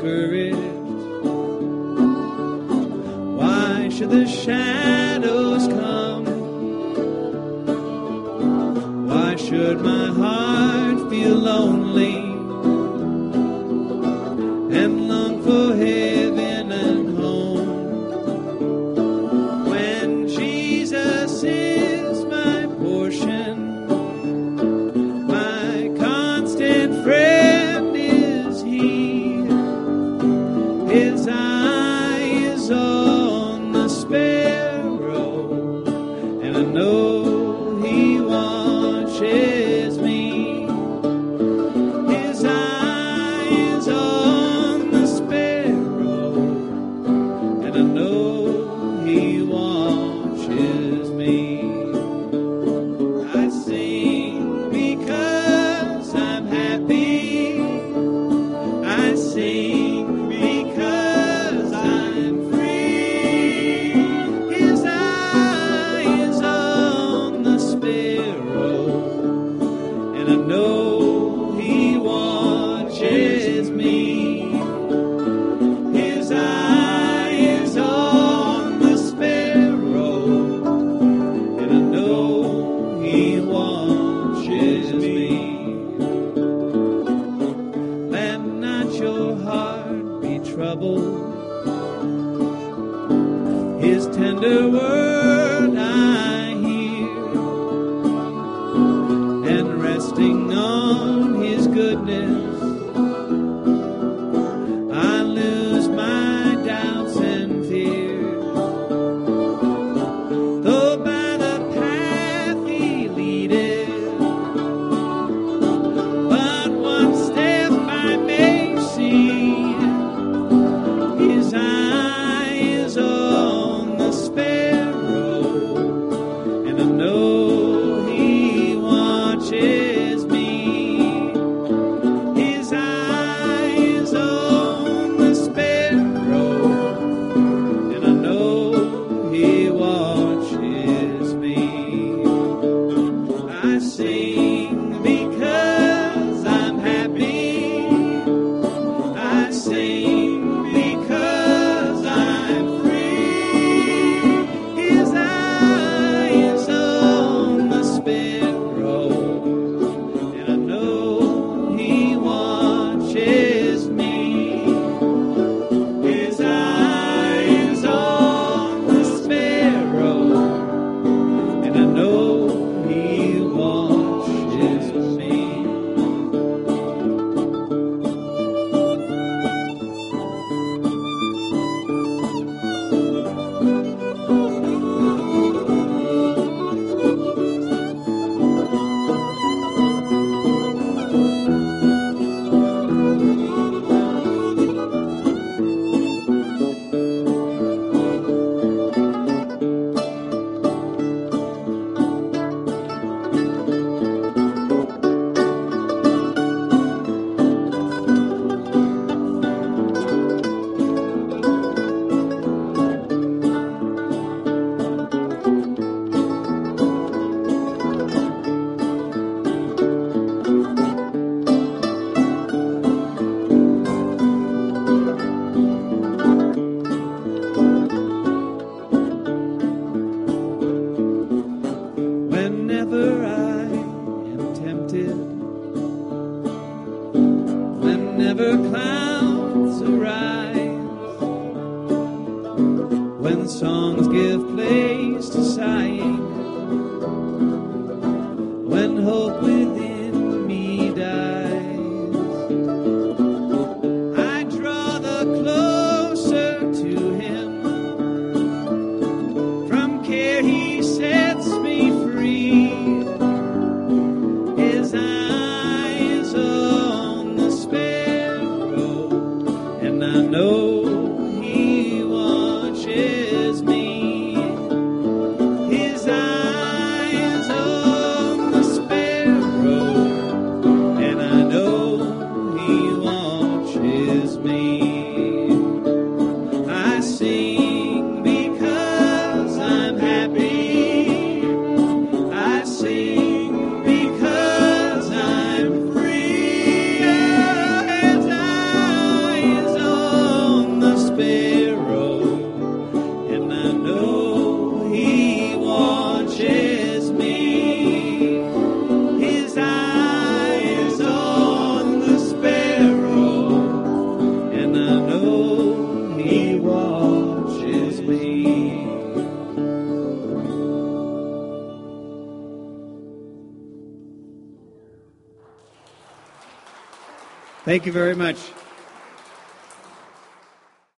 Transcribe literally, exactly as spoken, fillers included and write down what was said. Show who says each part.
Speaker 1: discouraged? Why should the shadows come? Why should my heart feel lonely and long for heaven and home? When Jesus is my portion, my constant friend is He. His eye is on the sparrow, and I know He watches me. His eye is on the sparrow, and I know He watches me. I sing because I'm happy. I sing because I'm free. His eye is on the sparrow, and I know He watches me. His eye is on the sparrow, and I know He watches me. Let not your heart be troubled. His tender word I hear, and resting on His goodness, I lose my doubts and fears. Though by the path He leadeth, but one step I may see, His eye is on the sparrow, and I know He watches me. His eye is on the sparrow, and I know He watches me. I sing because I'm happy. I sing because I'm free. His eye is on the sparrow, and I know He watches me. His eye is on the sparrow, and I know He watches me. Whenever I am tempted, whenever clouds arise, when songs give place to sighing, when hope within me dies, I draw the closer to Him. From care He sets me free. His eye is on the sparrow, and I know He watches me. His eye is on the sparrow, and I know He watches me. I sing because I'm happy. I sing because I'm free. His eye is on Thank you very much.